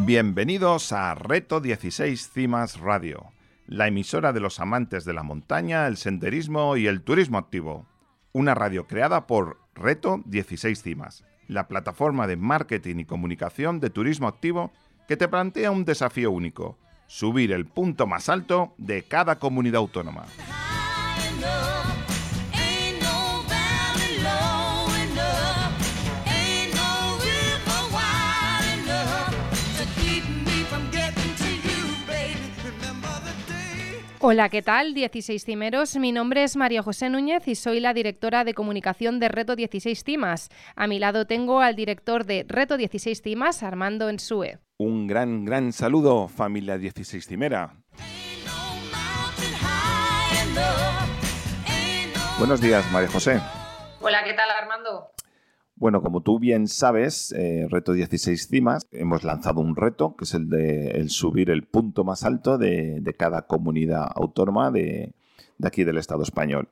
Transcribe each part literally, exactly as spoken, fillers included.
Bienvenidos a Reto dieciséis Cimas Radio, la emisora de los amantes de la montaña, el senderismo y el turismo activo. Una radio creada por Reto dieciséis Cimas, la plataforma de marketing y comunicación de turismo activo que te plantea un desafío único: subir el punto más alto de cada comunidad autónoma. Hola, ¿qué tal? dieciséis cimeros. Mi nombre es María José Núñez y soy la directora de comunicación de Reto dieciséis Cimas. A mi lado tengo al director de Reto dieciséis Cimas, Armando Ensue. Un gran, gran saludo, familia dieciséis Cimera. Buenos días, María José. Hola, ¿qué tal, Armando? Bueno, como tú bien sabes, eh, Reto dieciséis Cimas, hemos lanzado un reto que es el de el subir el punto más alto de, de cada comunidad autónoma de, de aquí del Estado español.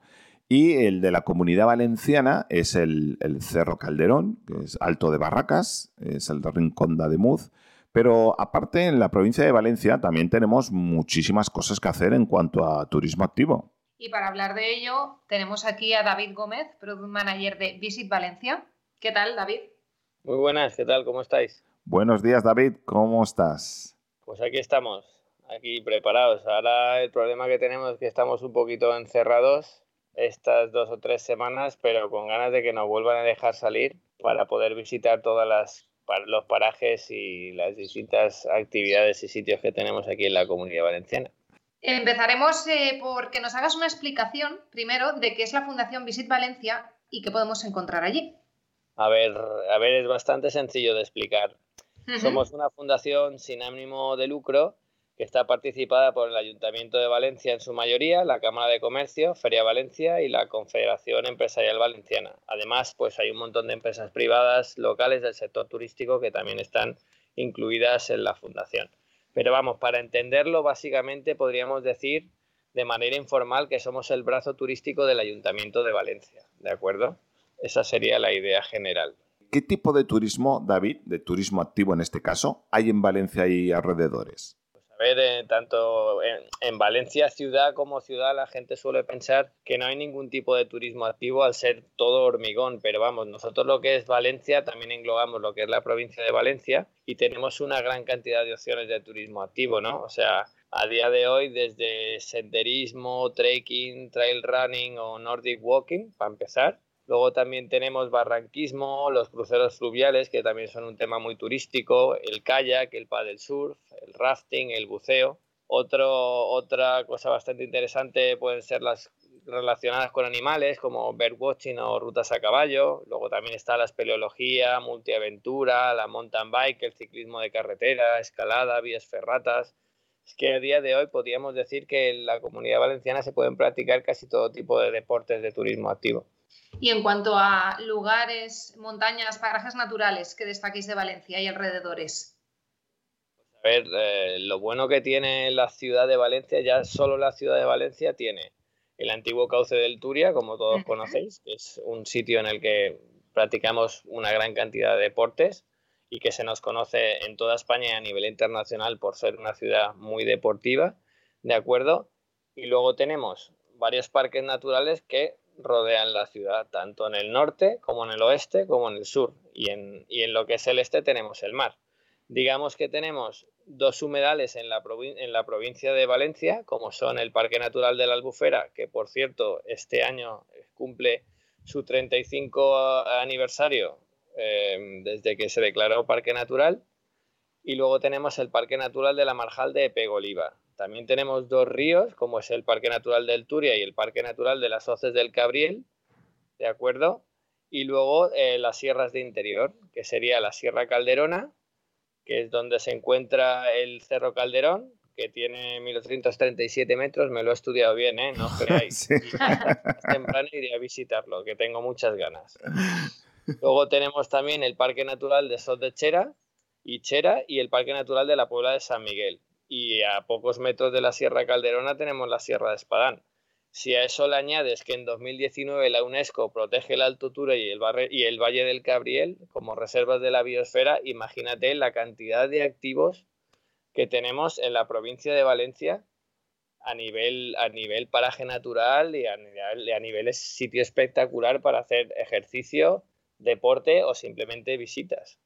Y el de la Comunidad Valenciana es el, el Cerro Calderón, que es Alto de Barracas, es el de Rincón de Ademuz. Pero aparte, en la provincia de Valencia también tenemos muchísimas cosas que hacer en cuanto a turismo activo. Y para hablar de ello, tenemos aquí a David Gómez, Product Manager de Visit Valencia. ¿Qué tal, David? Muy buenas, ¿qué tal? ¿Cómo estáis? Buenos días, David. ¿Cómo estás? Pues aquí estamos, aquí preparados. Ahora el problema que tenemos es que estamos un poquito encerrados estas dos o tres semanas, pero con ganas de que nos vuelvan a dejar salir para poder visitar todas las los parajes y las distintas actividades y sitios que tenemos aquí en la Comunidad Valenciana. Empezaremos eh, por que nos hagas una explicación, primero, de qué es la Fundación Visit Valencia y qué podemos encontrar allí. A ver, a ver, es bastante sencillo de explicar. Uh-huh. Somos una fundación sin ánimo de lucro que está participada por el Ayuntamiento de Valencia en su mayoría, la Cámara de Comercio, Feria Valencia y la Confederación Empresarial Valenciana. Además, pues hay un montón de empresas privadas locales del sector turístico que también están incluidas en la fundación. Pero vamos, para entenderlo, básicamente podríamos decir de manera informal que somos el brazo turístico del Ayuntamiento de Valencia, ¿de acuerdo? Esa sería la idea general. ¿Qué tipo de turismo, David, de turismo activo en este caso, hay en Valencia y alrededores? Pues a ver, eh, tanto en, en Valencia ciudad como ciudad la gente suele pensar que no hay ningún tipo de turismo activo al ser todo hormigón, pero vamos, nosotros lo que es Valencia también englobamos lo que es la provincia de Valencia y tenemos una gran cantidad de opciones de turismo activo, ¿no? O sea, a día de hoy desde senderismo, trekking, trail running o nordic walking, para empezar. Luego también tenemos barranquismo, los cruceros fluviales, que también son un tema muy turístico, el kayak, el paddle surf, el rafting, el buceo. Otro, otra cosa bastante interesante pueden ser las relacionadas con animales, como birdwatching o rutas a caballo. Luego también está la espeleología, multiaventura, la mountain bike, el ciclismo de carretera, escalada, vías ferratas. Es que a día de hoy podríamos decir que en la Comunidad Valenciana se pueden practicar casi todo tipo de deportes de turismo activo. Y en cuanto a lugares, montañas, parajes naturales que destaquéis de Valencia y alrededores. Pues a ver, eh, lo bueno que tiene la ciudad de Valencia, ya solo la ciudad de Valencia tiene el antiguo cauce del Turia, como todos uh-huh. conocéis, que es un sitio en el que practicamos una gran cantidad de deportes y que se nos conoce en toda España y a nivel internacional por ser una ciudad muy deportiva, ¿de acuerdo? Y luego tenemos varios parques naturales que rodean la ciudad, tanto en el norte como en el oeste como en el sur, y en, y en lo que es el este tenemos el mar. Digamos que tenemos dos humedales en la, provin- en la provincia de Valencia, como son el Parque Natural de la Albufera, que por cierto este año cumple su treinta y cinco aniversario eh, desde que se declaró Parque Natural, y luego tenemos el Parque Natural de la Marjal de Epegoliba. También tenemos dos ríos, como es el Parque Natural del Turia y el Parque Natural de las Hoces del Cabriel, ¿de acuerdo? Y luego eh, las sierras de interior, que sería la Sierra Calderona, que es donde se encuentra el Cerro Calderón, que tiene mil ochocientos treinta y siete metros, me lo he estudiado bien, ¿eh? No os creáis. Sí. Y más temprano iré a visitarlo, que tengo muchas ganas. Luego tenemos también el Parque Natural de Sot de Chera y Chera y el Parque Natural de la Puebla de San Miguel. Y a pocos metros de la Sierra Calderona tenemos la Sierra de Espadán. Si a eso le añades que en dos mil diecinueve la UNESCO protege la Alto Tura y el, barre, y el Valle del Cabriel como reservas de la biosfera, imagínate la cantidad de activos que tenemos en la provincia de Valencia a nivel, a nivel paraje natural y a, a nivel sitio espectacular para hacer ejercicio, deporte o simplemente visitas.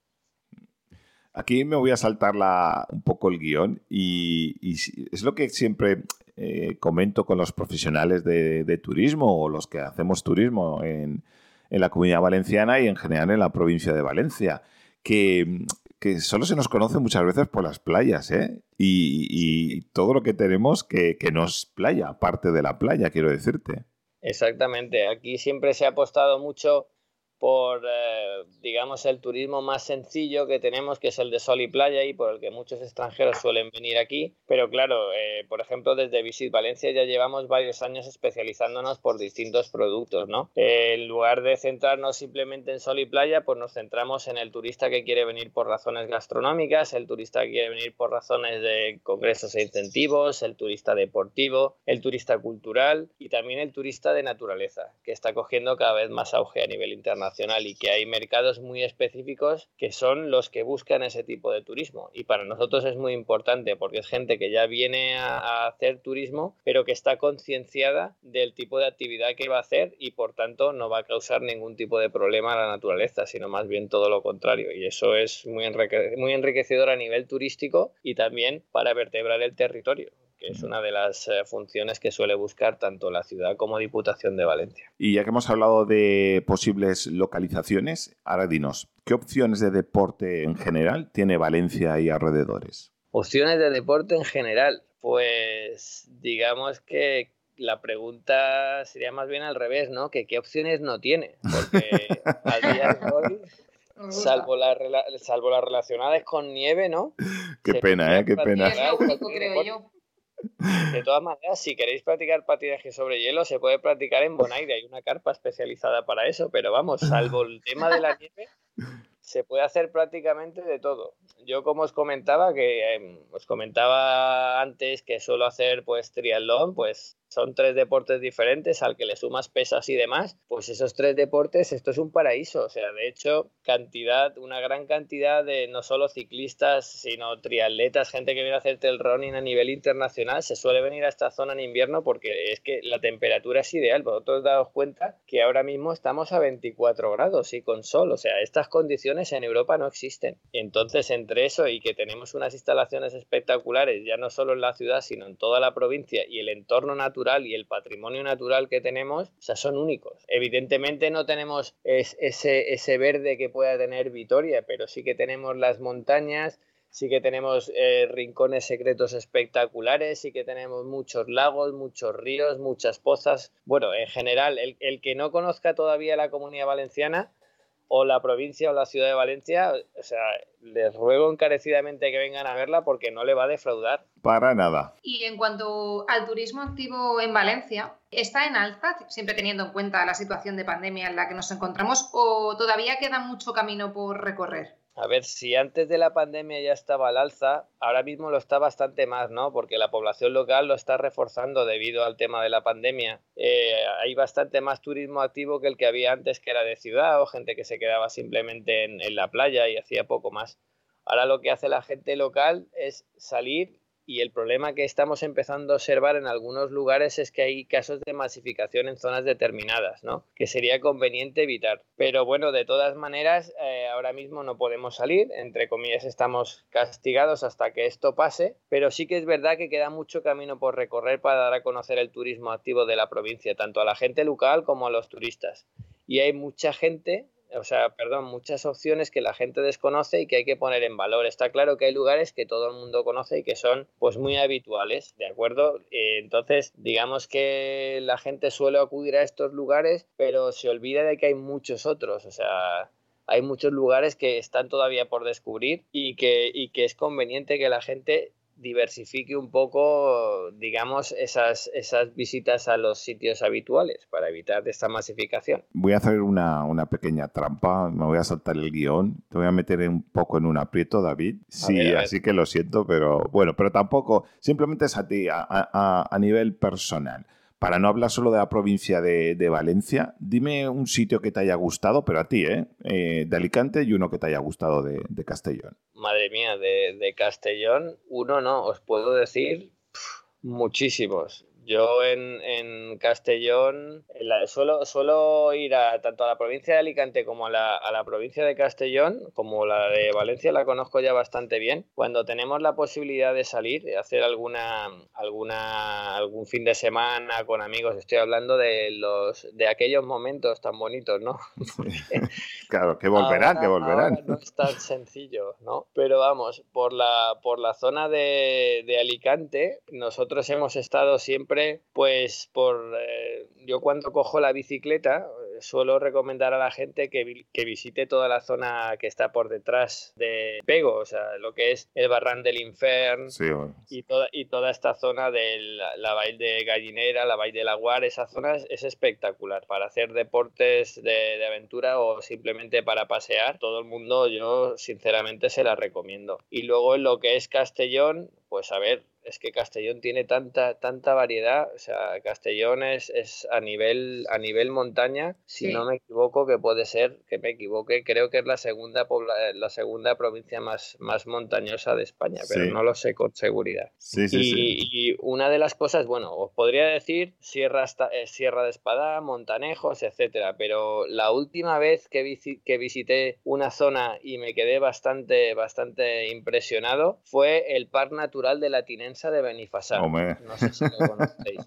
Aquí me voy a saltar la, un poco el guión y, y es lo que siempre eh, comento con los profesionales de, de turismo o los que hacemos turismo en, en la Comunidad Valenciana y en general en la provincia de Valencia, que, que solo se nos conoce muchas veces por las playas, ¿eh? Y, y todo lo que tenemos que, que no es playa, aparte de la playa, quiero decirte. Exactamente. Aquí siempre se ha apostado mucho por, eh, digamos, el turismo más sencillo que tenemos, que es el de sol y playa, y por el que muchos extranjeros suelen venir aquí. Pero claro, eh, por ejemplo, desde Visit Valencia ya llevamos varios años especializándonos por distintos productos, ¿no? Eh, en lugar de centrarnos simplemente en sol y playa, pues nos centramos en el turista que quiere venir por razones gastronómicas, el turista que quiere venir por razones de congresos e incentivos, el turista deportivo, el turista cultural y también el turista de naturaleza, que está cogiendo cada vez más auge a nivel internacional, y que hay mercados muy específicos que son los que buscan ese tipo de turismo, y para nosotros es muy importante porque es gente que ya viene a, a hacer turismo pero que está concienciada del tipo de actividad que va a hacer y por tanto no va a causar ningún tipo de problema a la naturaleza, sino más bien todo lo contrario, y eso es muy, enrique- muy enriquecedor a nivel turístico y también para vertebrar el territorio, que es una de las eh, funciones que suele buscar tanto la ciudad como Diputación de Valencia. Y ya que hemos hablado de posibles localizaciones, ahora dinos, ¿qué opciones de deporte en general tiene Valencia y alrededores? Opciones de deporte en general, pues digamos que la pregunta sería más bien al revés, ¿no? Que qué opciones no tiene, porque a día de hoy, salvo las salvo las relacionadas con nieve, ¿no? Qué Se pena, ¿eh? Qué pena. Es lo único, creo yo. De todas maneras, si queréis practicar patinaje sobre hielo, se puede practicar en Bonaire. Hay una carpa especializada para eso, pero vamos, salvo el tema de la nieve, se puede hacer prácticamente de todo. Yo, como os comentaba, que eh, os comentaba antes que suelo hacer pues triatlón, pues son tres deportes diferentes al que le sumas pesas y demás, pues esos tres deportes, esto es un paraíso. O sea, de hecho, cantidad, una gran cantidad de no solo ciclistas, sino triatletas, gente que viene a hacer trail running a nivel internacional, se suele venir a esta zona en invierno porque es que la temperatura es ideal. Vosotros daos cuenta que ahora mismo estamos a veinticuatro grados y con sol, o sea, estas condiciones en Europa no existen. Entonces, entre eso y que tenemos unas instalaciones espectaculares, ya no solo en la ciudad, sino en toda la provincia, y el entorno natural y el patrimonio natural que tenemos, o sea, son únicos. Evidentemente no tenemos es, ese, ese verde que pueda tener Vitoria, pero sí que tenemos las montañas, sí que tenemos eh, rincones secretos espectaculares, sí que tenemos muchos lagos, muchos ríos, muchas pozas. Bueno, en general, el, el que no conozca todavía la Comunidad Valenciana o la provincia o la ciudad de Valencia, o sea, les ruego encarecidamente que vengan a verla porque no le va a defraudar. Para nada. Y en cuanto al turismo activo en Valencia, ¿está en alza, siempre teniendo en cuenta la situación de pandemia en la que nos encontramos, o todavía queda mucho camino por recorrer? A ver, si antes de la pandemia ya estaba al alza, ahora mismo lo está bastante más, ¿no? Porque la población local lo está reforzando debido al tema de la pandemia. Eh, hay bastante más turismo activo que el que había antes, que era de ciudad, o gente que se quedaba simplemente en, en la playa y hacía poco más. Ahora lo que hace la gente local es salir, y el problema que estamos empezando a observar en algunos lugares es que hay casos de masificación en zonas determinadas, ¿no? Que sería conveniente evitar. Pero bueno, de todas maneras, eh, ahora mismo no podemos salir, entre comillas estamos castigados hasta que esto pase, pero sí que es verdad que queda mucho camino por recorrer para dar a conocer el turismo activo de la provincia, tanto a la gente local como a los turistas. Y hay mucha gente... O sea, perdón, muchas opciones que la gente desconoce y que hay que poner en valor. Está claro que hay lugares que todo el mundo conoce y que son pues muy habituales, ¿de acuerdo? Eh, entonces, digamos que la gente suele acudir a estos lugares, pero se olvida de que hay muchos otros. O sea, hay muchos lugares que están todavía por descubrir y que, y que es conveniente que la gente diversifique un poco, digamos, esas, esas visitas a los sitios habituales para evitar esta masificación. Voy a hacer una, una pequeña trampa, me voy a saltar el guión, te voy a meter un poco en un aprieto, David. Sí, a ver, a ver. Así que lo siento, pero bueno, pero tampoco, simplemente es a ti, a, a, a nivel personal. Para no hablar solo de la provincia de, de Valencia, dime un sitio que te haya gustado, pero a ti, ¿eh? eh de Alicante, y uno que te haya gustado de, de Castellón. Madre mía, de, de Castellón, uno no, os puedo decir pff, muchísimos. Yo en, en Castellón en la, suelo, suelo ir a, tanto a la provincia de Alicante como a la, a la provincia de Castellón, como la de Valencia la conozco ya bastante bien. Cuando tenemos la posibilidad de salir, de hacer alguna, alguna, algún fin de semana con amigos, estoy hablando de, los, de aquellos momentos tan bonitos, ¿no? Claro, que volverán, ahora, que volverán. Ahora no es tan sencillo, ¿no? Pero vamos, por la, por la zona de, de Alicante, nosotros hemos estado siempre pues por eh, yo cuando cojo la bicicleta suelo recomendar a la gente que, que visite toda la zona que está por detrás de Pego, o sea, lo que es el Barran del Infern, sí, bueno. y, toda, y toda esta zona de la, la Vall de Gallinera, la Vall de Laguar, esa zona es, es espectacular para hacer deportes de, de aventura o simplemente para pasear. Todo el mundo, yo sinceramente se la recomiendo. Y luego en lo que es Castellón, pues a ver, es que Castellón tiene tanta tanta variedad, o sea, Castellón es, es a nivel a nivel montaña, si sí. no me equivoco, que puede ser que me equivoque, creo que es la segunda pobla, la segunda provincia más, más montañosa de España, pero sí. no lo sé con seguridad. Sí, sí, y, sí. y una de las cosas, bueno, os podría decir Sierra, eh, Sierra de Espadá, Montanejos, etcétera, pero la última vez que, visi, que visité una zona y me quedé bastante bastante impresionado fue el Parque Natural de la Tinença de Benifassà. Hombre. No sé si lo conocéis.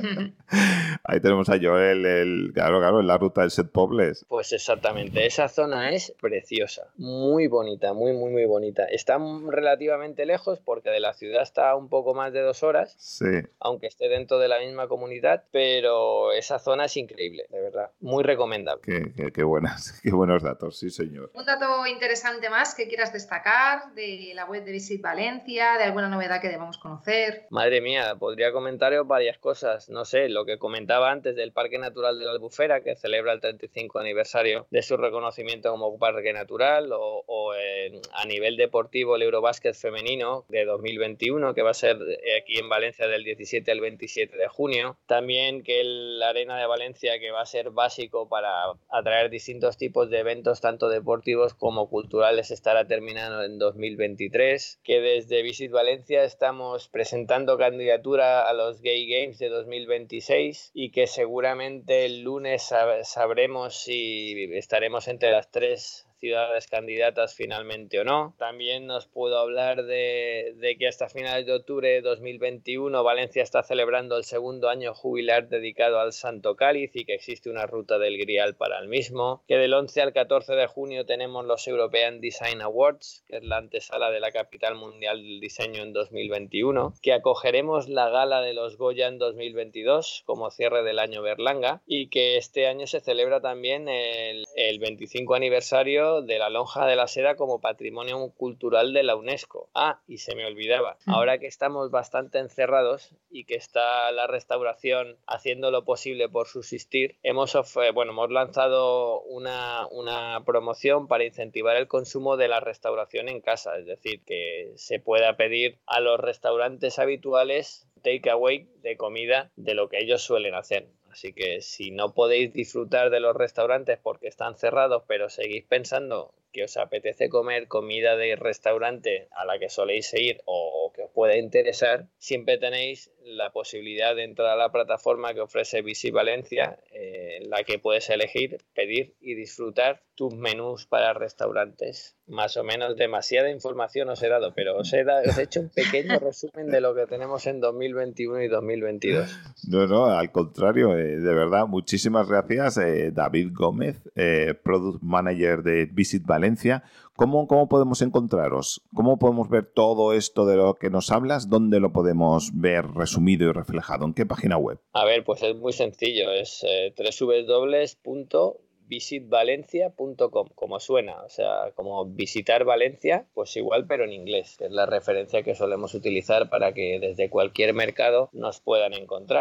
Ahí tenemos a Joel, el, claro, claro, en la ruta del Set Pobles. Pues exactamente, esa zona es preciosa, muy bonita, muy, muy, muy bonita. Está relativamente lejos porque de la ciudad está un poco más de dos horas, sí. aunque esté dentro de la misma comunidad, pero esa zona es increíble, de verdad, muy recomendable. Qué, qué, qué, buenas, qué buenos datos, sí señor. Un dato interesante más que quieras destacar de la web de Visit Valencia, de alguna novedad que debamos conocer. Madre mía, podría comentaros varias cosas, no sé, lo que comentaba antes del Parque Natural de la Albufera, que celebra el treinta y cinco aniversario de su reconocimiento como parque natural, o, o eh, a nivel deportivo el Eurobásquet femenino de dos mil veintiuno, que va a ser aquí en Valencia del diecisiete al veintisiete de junio. También que la Arena de Valencia, que va a ser básico para atraer distintos tipos de eventos, tanto deportivos como culturales, estará terminando en dos mil veintitrés. Que desde Visit Valencia estamos presentando candidatura a los Gay Games de dos mil veintiséis y que seguramente el lunes sab- sabremos si estaremos entre las tres ciudades candidatas finalmente o no. También nos puedo hablar de, de que hasta finales de octubre de dos mil veintiuno Valencia está celebrando el segundo año jubilar dedicado al Santo Cáliz y que existe una ruta del Grial para el mismo. Que del once al catorce de junio tenemos los European Design Awards, que es la antesala de la capital mundial del diseño en dos mil veintiuno. Que acogeremos la gala de los Goya en dos mil veintidós como cierre del año Berlanga y que este año se celebra también el, el veinticinco aniversario de la Lonja de la Seda como Patrimonio Cultural de la UNESCO. Ah, y se me olvidaba, ahora que estamos bastante encerrados y que está la restauración haciendo lo posible por subsistir, hemos, bueno, hemos lanzado una, una promoción para incentivar el consumo de la restauración en casa, es decir, que se pueda pedir a los restaurantes habituales takeaway de comida de lo que ellos suelen hacer. Así que si no podéis disfrutar de los restaurantes porque están cerrados, pero seguís pensando que os apetece comer comida de restaurante a la que soléis ir o, o que os pueda interesar, siempre tenéis la posibilidad de entrar a la plataforma que ofrece Visit Valencia, eh, en la que puedes elegir, pedir y disfrutar tus menús para restaurantes. Más o menos demasiada información os he dado, pero os he, dado, os he hecho un pequeño resumen de lo que tenemos en dos mil veintiuno y dos mil veintidós. No, no, al contrario, eh, de verdad, muchísimas gracias, eh, David Gómez, eh, Product Manager de Visit Valencia. ¿Cómo, ¿Cómo podemos encontraros? ¿Cómo podemos ver todo esto de lo que nos hablas? ¿Dónde lo podemos ver resumido y reflejado? ¿En qué página web? A ver, pues es muy sencillo, es eh, doble u doble u doble u punto visit valencia punto com, como suena, o sea, como visitar Valencia, pues igual, pero en inglés, que es la referencia que solemos utilizar para que desde cualquier mercado nos puedan encontrar.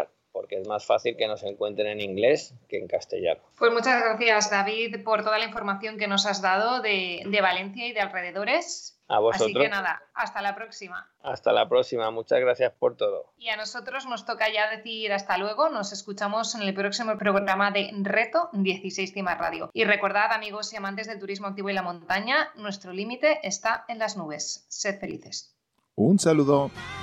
porque es más fácil que nos encuentren en inglés que en castellano. Pues muchas gracias, David, por toda la información que nos has dado de, de Valencia y de alrededores. A vosotros. Así que nada, hasta la próxima. Hasta la próxima, muchas gracias por todo. Y a nosotros nos toca ya decir hasta luego, nos escuchamos en el próximo programa de Reto dieciséis Cimas Radio. Y recordad, amigos y amantes del turismo activo y la montaña, nuestro límite está en las nubes. Sed felices. Un saludo.